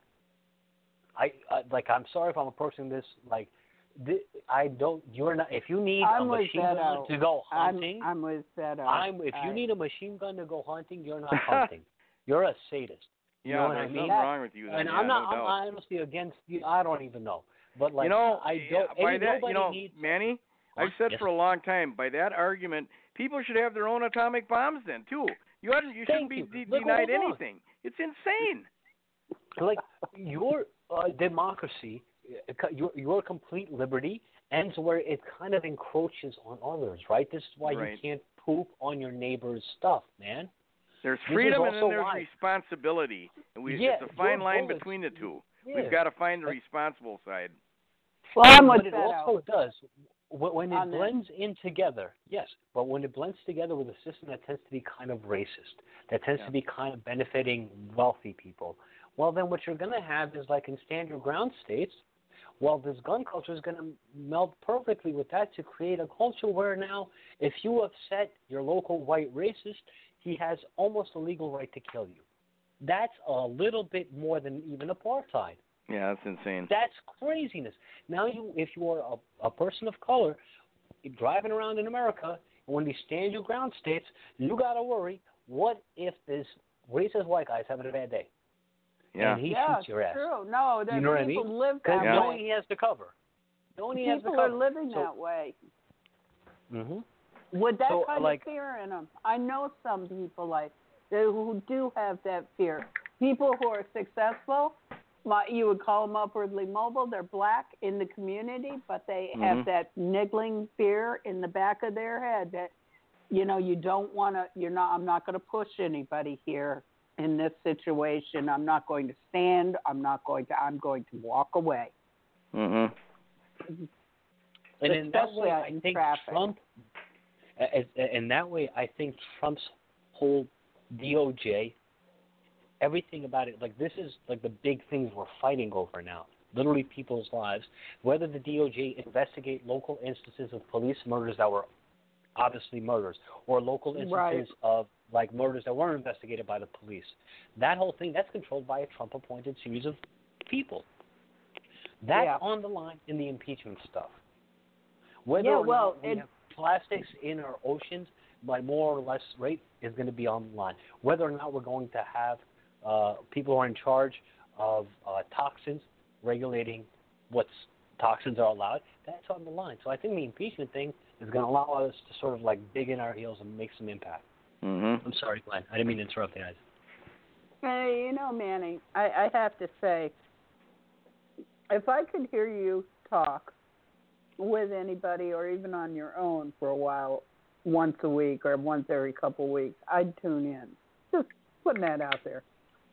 I'm sorry if I'm approaching this like. I don't. You're not. If you need a machine gun to go hunting, I'm with that. If you need a machine gun to go hunting, you're not hunting. You're a sadist. You know what I mean? There's something wrong with you. And I'm not. I'm honestly against you. I don't even know. But I don't. By that, Manny, I've said for a long time. By that argument, people should have their own atomic bombs then too. You shouldn't be denied anything. It's insane. Like your democracy. Your complete liberty ends where it kind of encroaches on others, right? This is why you can't poop on your neighbor's stuff, man. There's freedom and then there's responsibility. And it's a fine line between the two. Yeah. We've got to find the responsible side. Well, I'm with but it also does. When it blends in together, yes, but when it blends together with a system that tends to be kind of racist, that tends to be kind of benefiting wealthy people, well, then what you're going to have is like in stand your ground states, well, this gun culture is going to meld perfectly with that to create a culture where now if you upset your local white racist, he has almost a legal right to kill you. That's a little bit more than even apartheid. Yeah, that's insane. That's craziness. Now, if you are a person of color driving around in America, and when you stand your ground states, you got to worry, what if this racist white guy's having a bad day? Yeah. And he shoots your ass. True. No, you know what I mean? Live that way. Knowing he has to cover. People are living that way. Mm-hmm. With that kind of fear in them. I know some people who do have that fear. People who are successful, you would call them upwardly mobile. They're black in the community, but they have that niggling fear in the back of their head that, you don't want to. I'm not going to push anybody here. in this situation. I'm not going to stand. I'm going to walk away. Mhm. And in that way, I think traffic. Trump, in that way, I think Trump's whole DOJ, everything about it, like this is like the big things we're fighting over now. Literally people's lives. Whether the DOJ investigate local instances of police murders that were obviously murders, or local instances of like murders that weren't investigated by the police. That whole thing, that's controlled by a Trump-appointed series of people. That's on the line in the impeachment stuff. Whether or not we have plastics in our oceans by more or less rate is going to be on the line. Whether or not we're going to have people who are in charge of toxins, regulating what toxins are allowed, that's on the line. So I think the impeachment thing is going to allow us to sort of like dig in our heels and make some impact. Mhm. I'm sorry, Glenn. I didn't mean to interrupt you guys. Hey, Manny, I have to say, if I could hear you talk with anybody or even on your own for a while, once a week or once every couple of weeks, I'd tune in. Just putting that out there.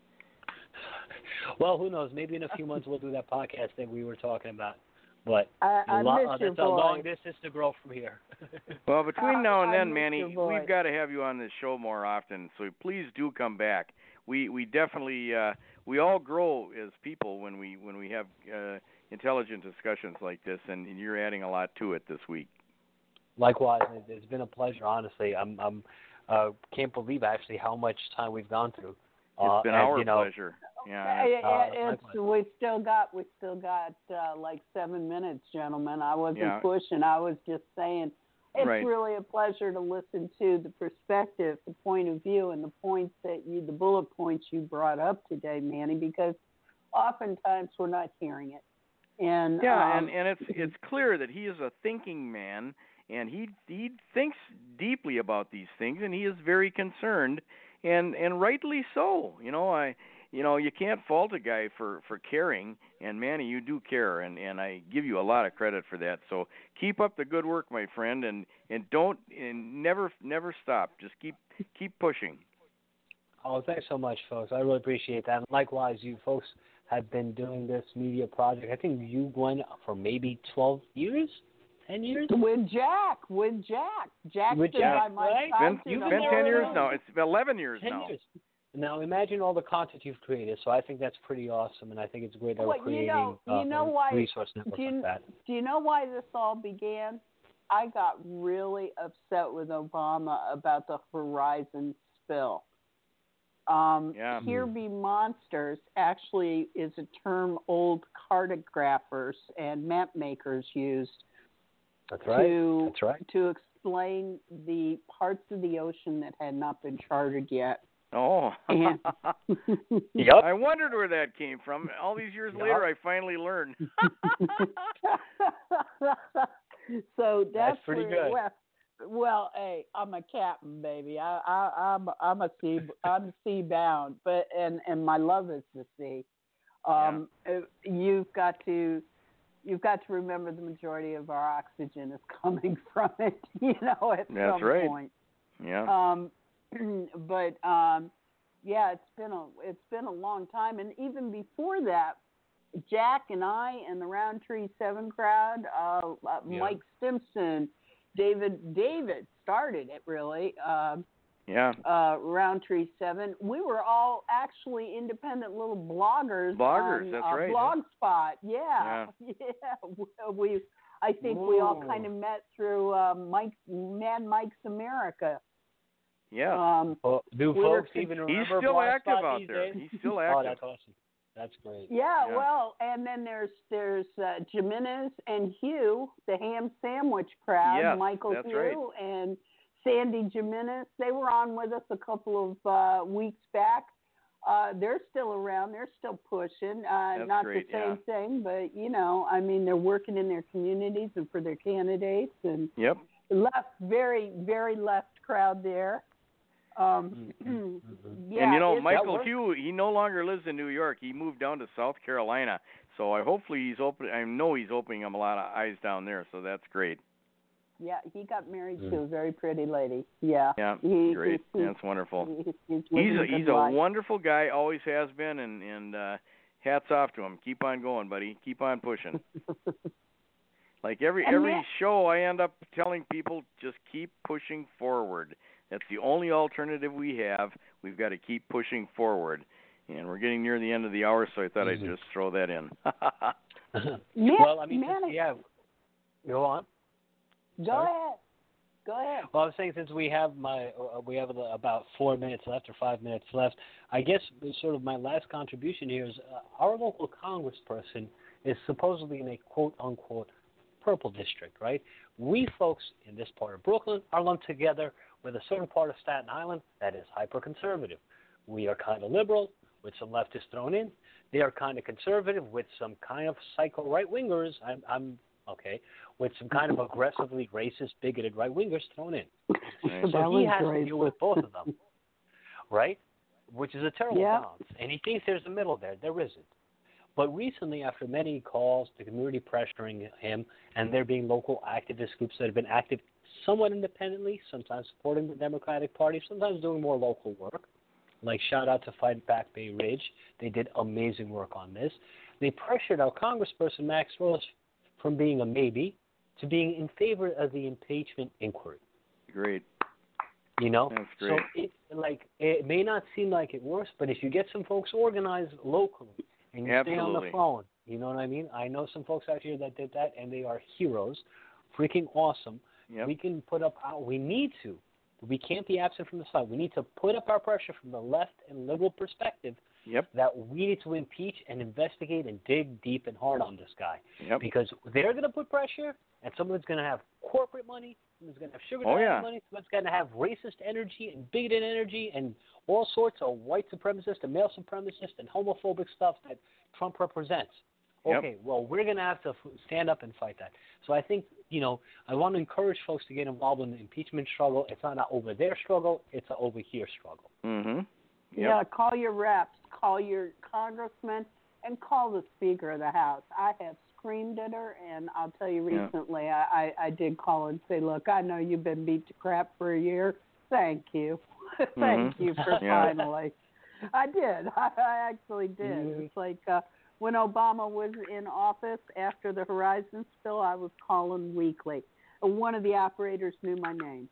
Well, who knows? Maybe in a few months we'll do that podcast that we were talking about. But I miss your that's a long distance to grow from here. Well, between now and then, miss Manny, your voice. we've got to have you on this show more often. So please do come back. We definitely we all grow as people when we have intelligent discussions like this, and you're adding a lot to it this week. Likewise, it's been a pleasure. Honestly, I'm can't believe actually how much time we've gone through. It's been our pleasure. Yeah, we still got like 7 minutes, gentlemen. I wasn't pushing. I was just saying it's really a pleasure to listen to the perspective, the point of view, and the points the bullet points you brought up today, Manny, because oftentimes we're not hearing it. And and it's clear that he is a thinking man, and he thinks deeply about these things, and he is very concerned, and rightly so. You can't fault a guy for caring, and Manny, you do care, and I give you a lot of credit for that. So keep up the good work, my friend, and never stop. Just keep pushing. Oh, thanks so much, folks. I really appreciate that. And likewise, you folks have been doing this media project. I think you went for maybe 12 years, 10 years? With Jack. Jack's been by my side. You've been 10 years now. It's 11 years 10 now. Years. Now imagine all the content you've created. So I think that's pretty awesome, and I think it's great that we're creating a resource network like that. Do you know why this all began? I got really upset with Obama about the Horizon spill. Here be monsters actually is a term old cartographers and map makers used to explain the parts of the ocean that had not been charted yet. Oh. Yep. I wondered where that came from. All these years later, I finally learned. So that's pretty good. Well, hey, I'm a captain, baby. I'm sea bound, but and my love is the sea. You've got to remember the majority of our oxygen is coming from it. At some point. Yeah. But it's been a long time, and even before that, Jack and I and the Roundtree 7 crowd, Mike Stimson, David started it really. Roundtree 7. We were all actually independent little bloggers. Bloggers, that's right. Blogspot, yeah. I think we all kind of met through Mad Mike's America. Yeah. Do folks even remember? He's still Blogspot active out these there. days? He's still active. Oh, that's awesome. That's great. Yeah, well, and then there's Jimenez and Hugh, the ham sandwich crowd. Yes, Michael that's Hugh and Sandy Jimenez. They were on with us a couple of weeks back. They're still around. They're still pushing. Not great, the same thing, but they're working in their communities and for their candidates. And very, very left crowd there. And Michael Hugh, he no longer lives in New York. He moved down to South Carolina. So hopefully he's open. I know he's opening up a lot of eyes down there. So that's great. Yeah, he got married to a very pretty lady. Yeah. Yeah, great. That's wonderful. He's a wonderful guy, always has been, and hats off to him. Keep on going, buddy. Keep on pushing. Like every show, I end up telling people, just keep pushing forward. That's the only alternative we have. We've got to keep pushing forward. And we're getting near the end of the hour, so I thought I'd just throw that in. Well, I mean, go on. Go ahead. Well, I was saying, since we have about 4 minutes left or 5 minutes left, I guess sort of my last contribution here is our local congressperson is supposedly in a quote-unquote purple district, right? We folks in this part of Brooklyn are lumped together with a certain part of Staten Island that is hyper-conservative. We are kind of liberal with some leftists thrown in. They are kind of conservative with some kind of psycho right-wingers. With some kind of aggressively racist, bigoted right-wingers thrown in. Right. So he has to deal with both of them, right? Which is a terrible balance. And he thinks there's a middle there. There isn't. But recently, after many calls, the community pressuring him, and there being local activist groups that have been active somewhat independently, sometimes supporting the Democratic Party, sometimes doing more local work, like shout out to Fight Back Bay Ridge. They did amazing work on this. They pressured our Congressperson, Max Rose, from being a maybe to being in favor of the impeachment inquiry. Great. You know? That's great. So it may not seem like it works, but if you get some folks organized locally and you stay on the phone, you know what I mean? I know some folks out here that did that, and they are heroes, freaking awesome. Yep. We can put up we need to. We can't be absent from the side. We need to put up our pressure from the left and liberal perspective that we need to impeach and investigate and dig deep and hard on this guy. Yep. Because they're going to put pressure, and someone's going to have corporate money, someone's going to have sugar daddy money, someone's going to have racist energy and bigoted energy and all sorts of white supremacist and male supremacist and homophobic stuff that Trump represents. Okay, well, we're going to have to stand up and fight that. So I think, I want to encourage folks to get involved in the impeachment struggle. It's not an over there struggle. It's an over here struggle. Mm-hmm. Yep. Yeah, call your reps, call your congressman, and call the Speaker of the House. I have screamed at her, and I'll tell you recently I did call and say, look, I know you've been beat to crap for a year. Thank you. Thank you for finally. I did. I actually did. Mm-hmm. It's like when Obama was in office after the Horizon spill, I was calling weekly. One of the operators knew my name.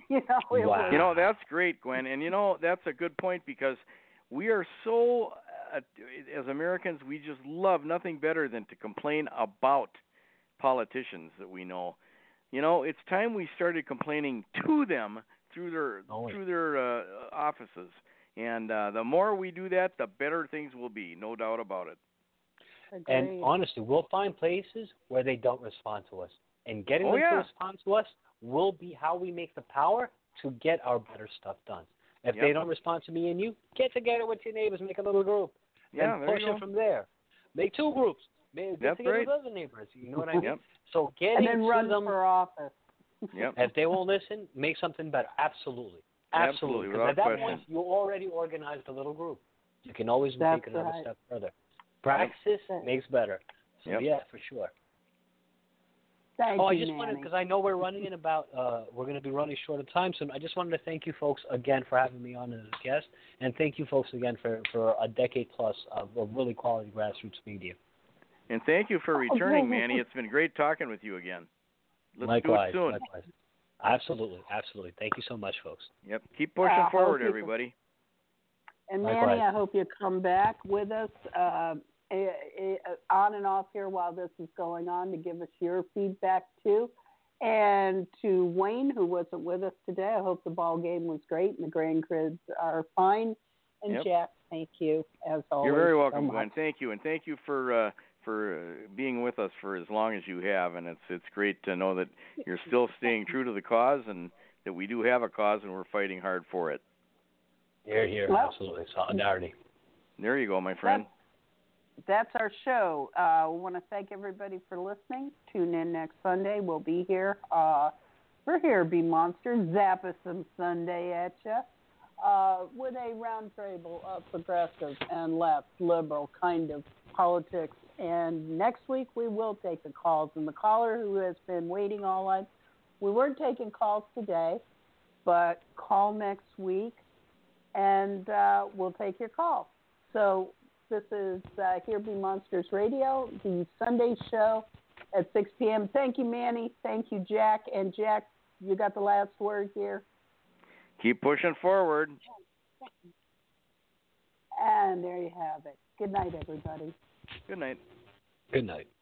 Wow. That's great, Gwen. And, that's a good point, because we are so, as Americans, we just love nothing better than to complain about politicians that we know. It's time we started complaining to them through their offices. And the more we do that, the better things will be, no doubt about it. Agreed. And honestly, we'll find places where they don't respond to us. And getting them to respond to us will be how we make the power to get our better stuff done. If they don't respond to me and you, get together with your neighbors, make a little group, and push it from there. Make 2 groups. Get together with other neighbors. You know what I mean? Yep. So getting and then run them for office. Yep. If they won't listen, make something better. Absolutely. Because at that point, you already organized a little group. You can always take another step further. Practice makes better. So for sure. Thank you, I just wanted, because I know we're running in about, we're going to be running short of time soon. I just wanted to thank you folks again for having me on as a guest, and thank you folks again for a decade plus of really quality grassroots media. And thank you for returning, Manny. It's been great talking with you again. Let's do it soon. Likewise. Absolutely. Thank you so much, folks. Yep. Keep pushing forward, everybody. And Manny, I hope you come back with us on and off here while this is going on to give us your feedback too. And to Wayne, who wasn't with us today, I hope the ball game was great and the grandkids are fine. And Jack, thank you as always. You're very welcome, Gwen. Thank you, and thank you for being with us for as long as you have. And it's great to know that you're still staying true to the cause, and that we do have a cause, and we're fighting hard for it. Here, absolutely. Solidarity. There you go, my friend. That's our show. We want to thank everybody for listening. Tune in next Sunday. We'll be here. We're here, Be Monsters. Zap us some Sunday at you with a round table of progressive and left, liberal kind of politics. And next week we will take the calls. And the caller who has been waiting all night we weren't taking calls today, but call next week, and we'll take your call. So this is Here Be Monsters Radio, the Sunday show at 6 p.m. Thank you, Manny. Thank you, Jack. And Jack, you got the last word here. Keep pushing forward. And there you have it. Good night, everybody. Good night. Good night.